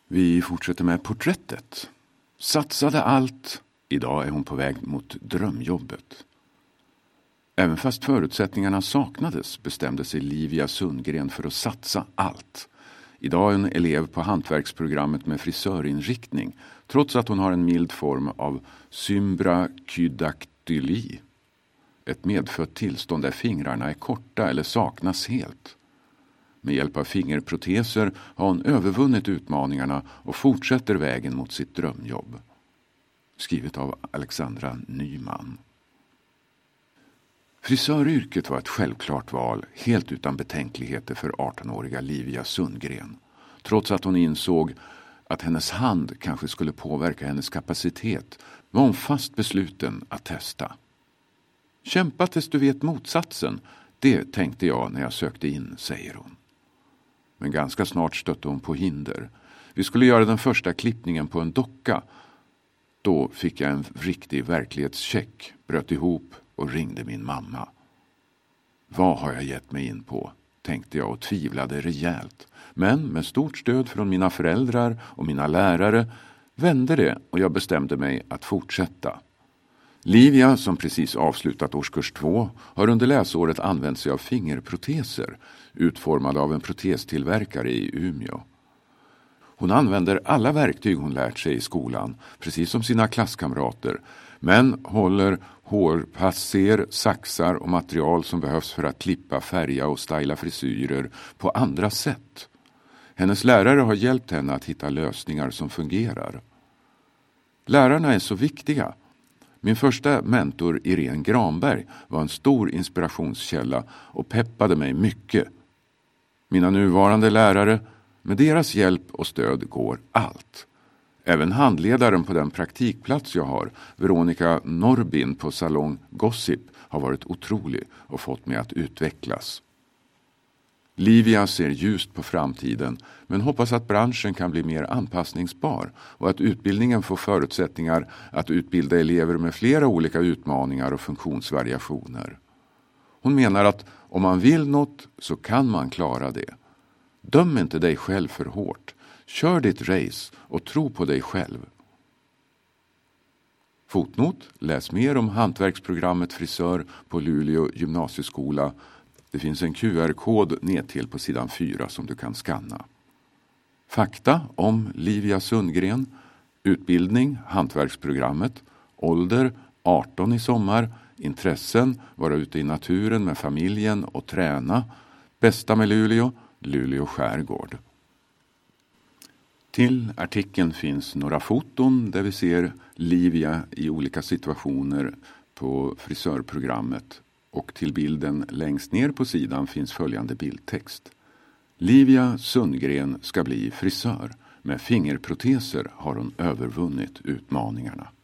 Vi fortsätter med porträttet. Satsade allt. Idag är hon på väg mot drömjobbet. Även fast förutsättningarna saknades bestämde sig Livia Sundgren för att satsa allt. Idag är hon elev på hantverksprogrammet med frisörinriktning, trots att hon har en mild form av symbrakydaktili. Ett medfött tillstånd där fingrarna är korta eller saknas helt. Med hjälp av fingerproteser har hon övervunnit utmaningarna och fortsätter vägen mot sitt drömjobb. Skrivet av Alexandra Nyman. Frisöryrket var ett självklart val, helt utan betänkligheter för 18-åriga Livia Sundgren. Trots att hon insåg att hennes hand kanske skulle påverka hennes kapacitet var hon fast besluten att testa. Kämpa tills du vet motsatsen, det tänkte jag när jag sökte in, säger hon. Men ganska snart stötte hon på hinder. Vi skulle göra den första klippningen på en docka. Då fick jag en riktig verklighetscheck, bröt ihop och ringde min mamma. Vad har jag gett mig in på, tänkte jag och tvivlade rejält. Men med stort stöd från mina föräldrar och mina lärare vände det och jag bestämde mig att fortsätta. Livia, som precis avslutat årskurs 2, har under läsåret använt sig av fingerproteser, utformade av en protestillverkare i Umeå. Hon använder alla verktyg hon lärt sig i skolan, precis som sina klasskamrater, men håller hårpasser, saxar och material som behövs för att klippa, färga och styla frisyrer på andra sätt. Hennes lärare har hjälpt henne att hitta lösningar som fungerar. Lärarna är så viktiga. Min första mentor, Irene Granberg, var en stor inspirationskälla och peppade mig mycket. Mina nuvarande lärare, med deras hjälp och stöd går allt. Även handledaren på den praktikplats jag har, Veronica Norbin på Salong Gossip, har varit otrolig och fått mig att utvecklas. Livia ser ljust på framtiden men hoppas att branschen kan bli mer anpassningsbar och att utbildningen får förutsättningar att utbilda elever med flera olika utmaningar och funktionsvariationer. Hon menar att om man vill något så kan man klara det. Döm inte dig själv för hårt. Kör ditt race och tro på dig själv. Fotnot, läs mer om hantverksprogrammet frisör på Luleå gymnasieskola. Det finns en QR-kod nedtill på sidan 4 som du kan skanna. Fakta om Livia Sundgren, utbildning, hantverksprogrammet, ålder, 18 i sommar, intressen, vara ute i naturen med familjen och träna, bästa med Luleå, Luleå skärgård. Till artikeln finns några foton där vi ser Livia i olika situationer på frisörprogrammet. Och till bilden längst ner på sidan finns följande bildtext. Livia Sundgren ska bli frisör. Med fingerproteser har hon övervunnit utmaningarna.